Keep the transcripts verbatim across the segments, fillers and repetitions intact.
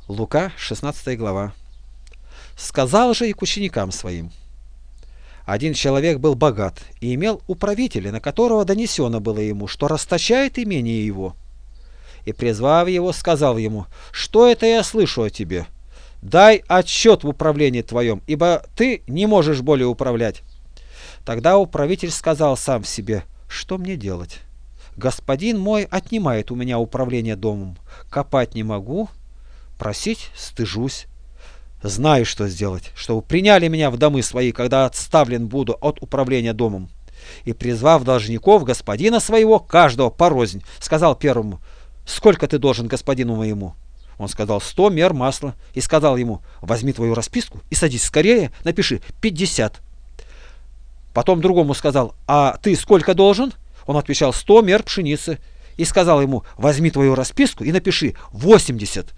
Лука, шестнадцатая глава. Сказал же и к ученикам своим: один человек был богат и имел управителя, на которого донесено было ему, что расточает имение его. И, призвав его, сказал ему: что это я слышу о тебе? Дай отчет в управлении твоем, ибо ты не можешь более управлять. Тогда управитель сказал сам себе: что мне делать? Господин мой отнимает у меня управление домом. Копать не могу, просить стыжусь. Знаю, что сделать, чтобы приняли меня в домы свои, когда отставлен буду от управления домом. И, призвав должников господина своего, каждого порознь, сказал первому: сколько ты должен господину моему? Он сказал: сто мер масла. И сказал ему: возьми твою расписку и садись скорее, напиши пятьдесят. Потом другому сказал: а ты сколько должен? Он отвечал: сто мер пшеницы. И сказал ему: возьми твою расписку и напиши восемьдесят.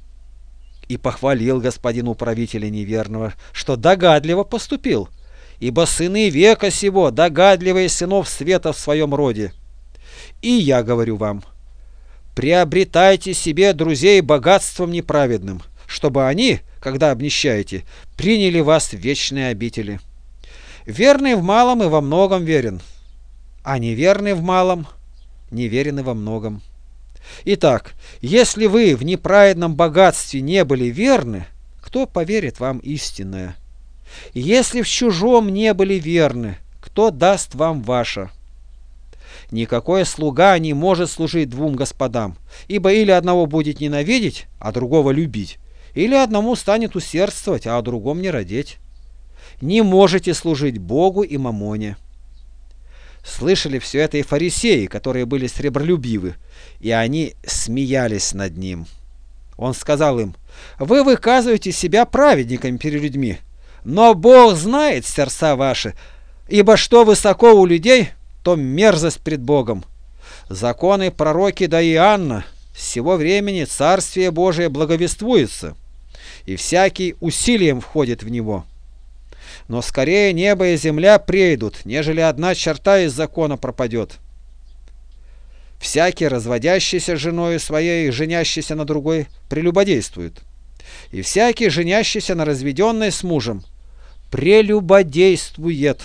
И похвалил господин управителя неверного, что догадливо поступил, ибо сыны века сего догадливые сынов света в своем роде. И я говорю вам: приобретайте себе друзей богатством неправедным, чтобы они, когда обнищаете, приняли вас в вечные обители. Верный в малом и во многом верен, а неверный в малом неверен и во многом. Итак, если вы в неправедном богатстве не были верны, кто поверит вам истинное? Если в чужом не были верны, кто даст вам ваше? Никакой слуга не может служить двум господам, ибо или одного будет ненавидеть, а другого любить, или одному станет усердствовать, а о другом не родить. Не можете служить Богу и мамоне. Слышали все это и фарисеи, которые были сребролюбивы, и они смеялись над ним. Он сказал им: вы выказываете себя праведниками перед людьми, но Бог знает сердца ваши, ибо что высоко у людей, то мерзость пред Богом. Законы пророки да Иоанна с сего времени Царствие Божие благовествуется, и всякий усилием входит в него. Но скорее небо и земля прейдут, нежели одна черта из закона пропадет. Всякий, разводящийся с женою своей и женящийся на другой, прелюбодействует. И всякий, женящийся на разведенной с мужем, прелюбодействует.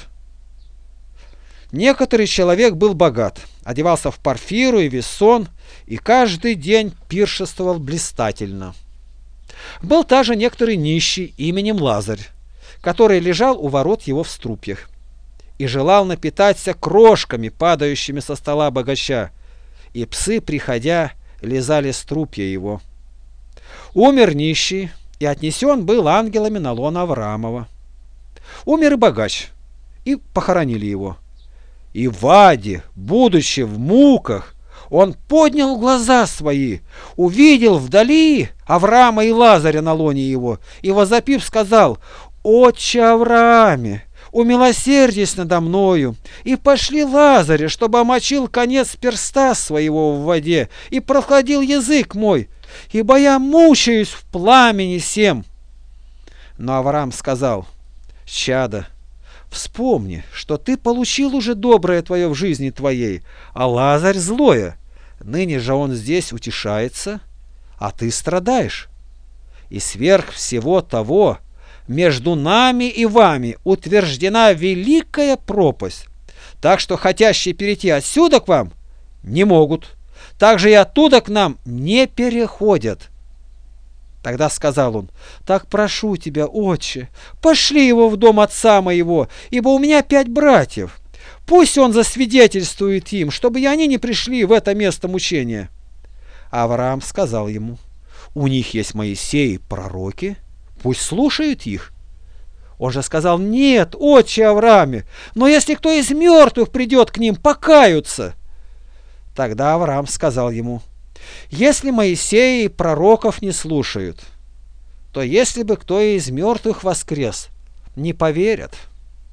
Некоторый человек был богат, одевался в парфиру и вессон, и каждый день пиршествовал блистательно. Был также некоторый нищий именем Лазарь, который лежал у ворот его в струпьях, и желал напитаться крошками, падающими со стола богача, и псы, приходя, лизали струпья его. Умер нищий, и отнесен был ангелами на лоно Авраамова. Умер и богач, и похоронили его. И в аде, будучи в муках, он поднял глаза свои, увидел вдали Авраама и Лазаря на лоне его, и, возопив, сказал: «Отче Аврааме, умилосердись надо мною, и пошли Лазаря, чтобы омочил конец перста своего в воде, и прохладил язык мой, ибо я мучаюсь в пламени сем». Но Авраам сказал: «Чадо, вспомни, что ты получил уже доброе твое в жизни твоей, а Лазарь злое. Ныне же он здесь утешается, а ты страдаешь. И сверх всего того, между нами и вами утверждена великая пропасть, так что хотящие перейти отсюда к вам не могут, так же и оттуда к нам не переходят». Тогда сказал он: «Так прошу тебя, отче, пошли его в дом отца моего, ибо у меня пять братьев. Пусть он засвидетельствует им, чтобы и они не пришли в это место мучения». Авраам сказал ему: «У них есть Моисей и пророки, пусть слушают их». Он же сказал: «Нет, отче Аврааме, но если кто из мертвых придет к ним, покаются». Тогда Авраам сказал ему: «Если Моисея и пророков не слушают, то если бы кто из мертвых воскрес, не поверят».